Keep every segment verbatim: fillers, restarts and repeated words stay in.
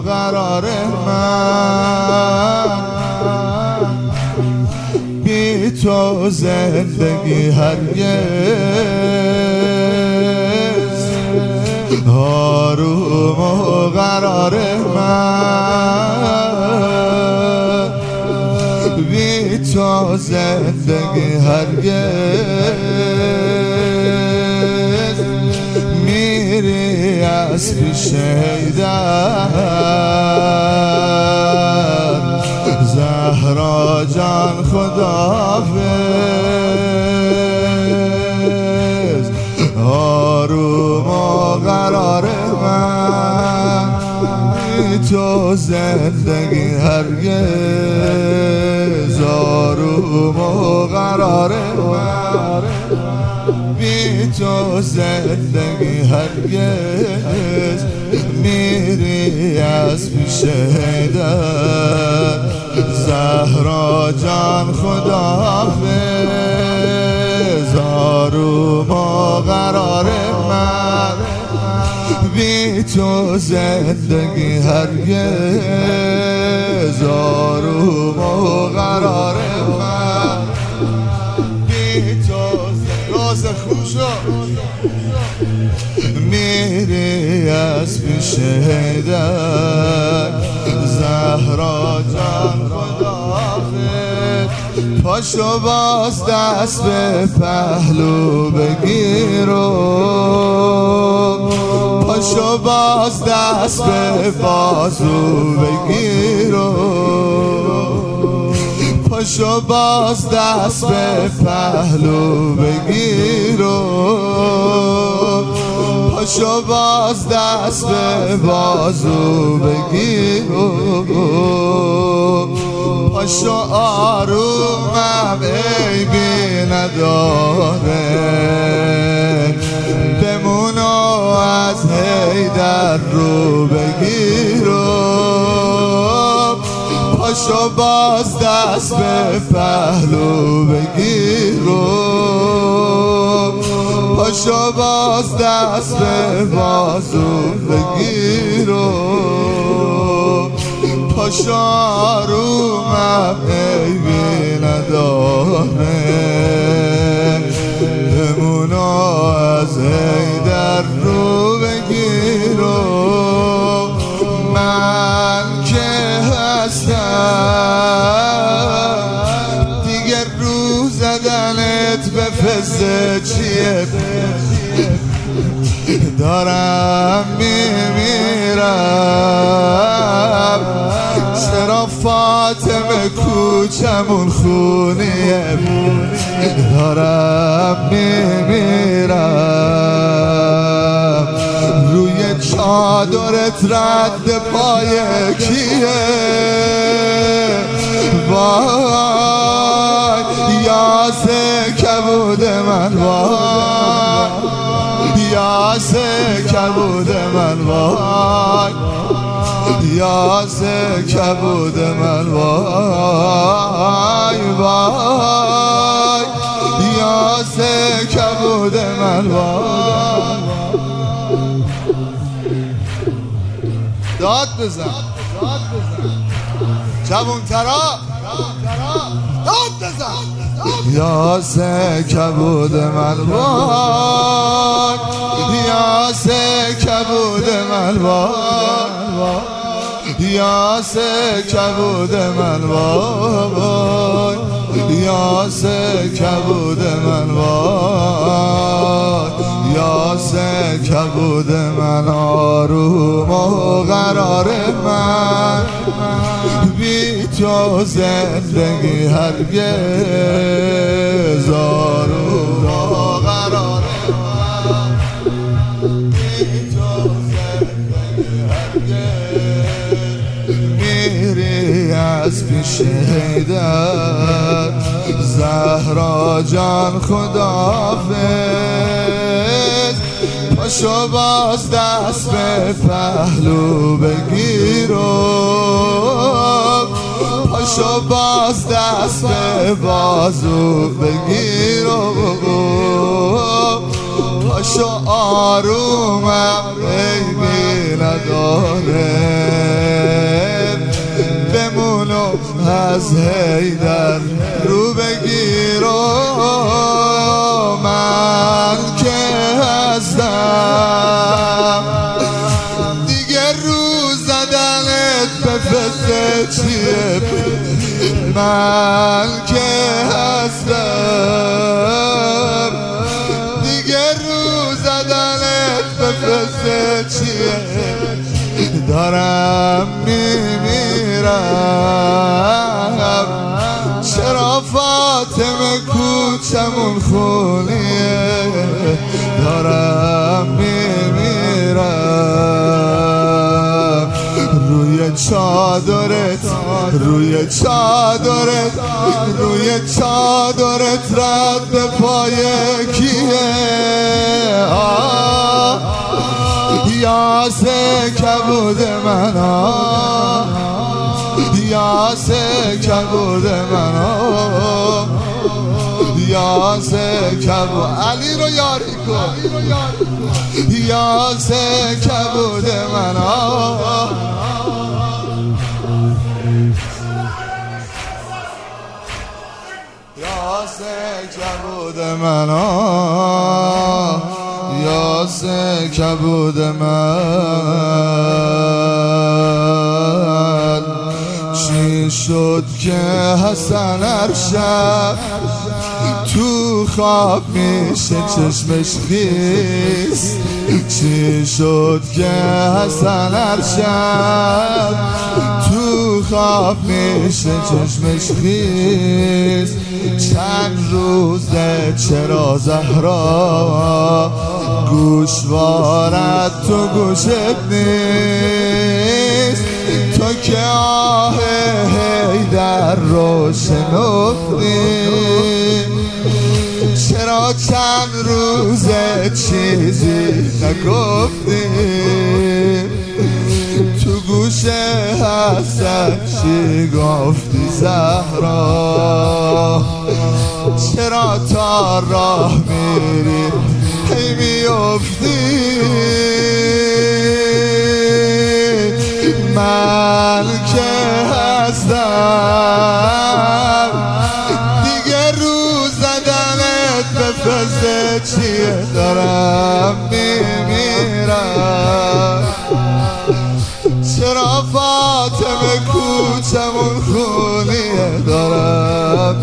قرار من، بی تو زندگی هرگز آروم و قرار من، بی تو زندگی هرگز میری از پیش حیدر زهرا جان خداحافظ آروم و قرار من، بی تو زندگی هرگز آروم و قرار من، بی تو زندگی هرگز میری از پیش حیدر زهرا جان خداحافظ آروم و قرار من، بی تو زندگی هرگز آروم و قرار من، بی تو راز خوشو میری از پیش حیدر زهرا جان خداحافظ. پاشو باز دست به پهلو بگیر و پاشو باز دست به بازو بگیر و پاشو باز دست به پهلو بگیر و پاشو باز دست به بازو بگیر و پاشو آرومم عیبی نداره بمون و از حیدر رو بگیر و پاشو باز دست به پهلو بگیر و پاشو باز دست به بازو بگیر و پاشو آرومم عیبی نداره بمون و از حیدر رو بگیر و من که هستم دیگه رو زدنت به فزه چیه، دارم میمیرم چرا فاطمه کوچمون خونیه، دارم میمیرم روی چادرت رد پای کیه، وای یاسه کبود من وای یاسه کبود من وای یاسه کبود من وای وای یاسه کبود من وای. داد بزن داد بزن جوون ترا داد بزن یاسه کبود من وای یاسه کبود من وای یاسه کبود من وای یاسه کبود من وای یاسه کبود من آروم و قرار من، بی تو زندگی هرگز آروم و قرار من، بی تو زندگی هرگز میری از پیش حیدر زهرا جان خداحافظ. پاشو باز دست به پهلو بگیر و پاشو باز دست به بازو بگیر و پاشو آرومم عیبی نداره حیدر رو بگیر و من که هستم دیگه رو زدنت به فسته چیه من که هستم دیگه رو زدنت به فسته چیه دارم میمیرم چرا فاطمه کوچمون خونیه دارم میمیرم روی چادرت روی چادرت روی چادرت رد پای کیه یاسه کبود من یاسه کبود من یاسه کبود علی رو یاری کن یاسه کبود من یاسه کبود من یاسه کبود من چی شد که حسن هر شب تو خواب میشه چشمش خیس چی شد که حسن هر شب تو خواب میشه چشمش خیس چند روزه چرا زهرا گوشوارت تو گوشت نیست تو که آه حیدر رو شنفتی چرا چند روزه چیزی نگفتی تو گوش حسن چی گفتی زهرا چرا تا راه میری هی میافتی من که هستم دیگه رو زدنت به فسته چیه دارم میمیرم چرا فاطمه کوچمون خونیه دارم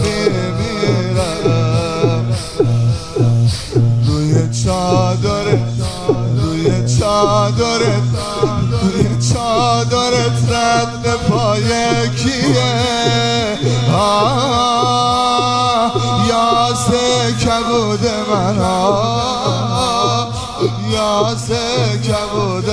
میمیرم روی چادرت روی چادرت روی چادرت رد پای کیه یاسه کبود من یاسه کبود